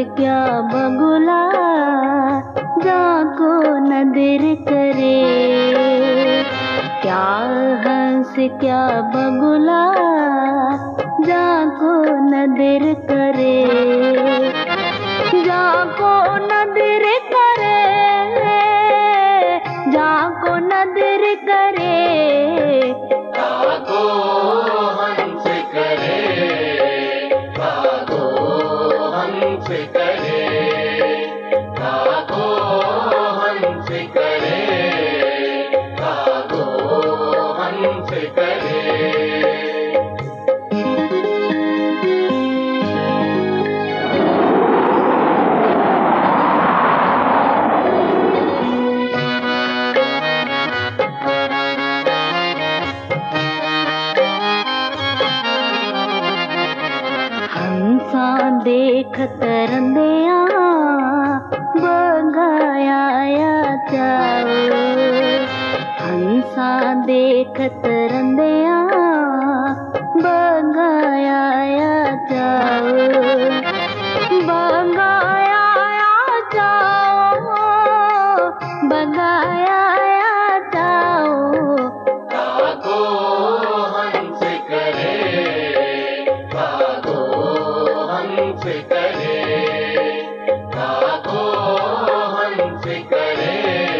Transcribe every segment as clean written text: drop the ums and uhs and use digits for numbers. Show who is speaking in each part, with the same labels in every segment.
Speaker 1: क्या बगुला जाको नदर करे। क्या हंस क्या बगुला जाको नदर करे। जाको नदर करे, जाको नदर करे।
Speaker 2: जाको हंस करे, जाको हंस करे, जाको हंस करे, जाको हंस करे।
Speaker 1: हंसा देखत रंदिया बगाया जाओ। हंसा देखत रंदिया बगाया जाओ। बगाया जाओ, बगाया जाओ।
Speaker 2: जाको हंस करे, जाको हंस करे, जाको हंस करे,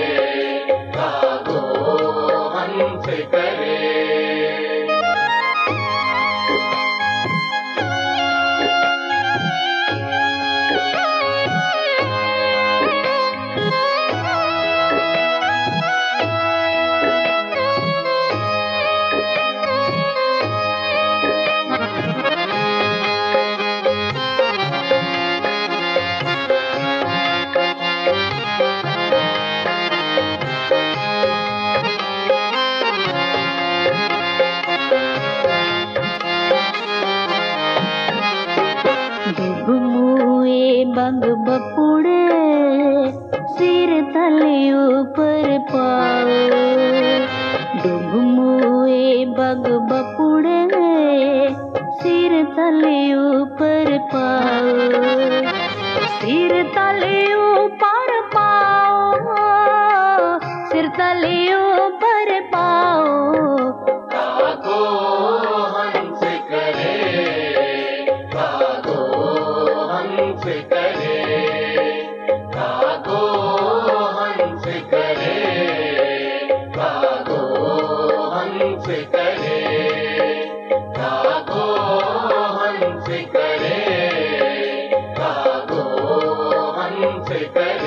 Speaker 2: जाको हंस करे।
Speaker 1: डुबमुए बग बपुड़े सिर तले ऊपर पाओ। डुबमुए बग बपुड़े सिर तले ऊपर पाओ। सिर तले ऊपर पाओ, सिर तले ऊपर पाओ।
Speaker 2: जाको हंस करे, जाको हंस करे, जाको हंस करे, जाको हंस करे, जाको हंस करे, जाको हंस करे।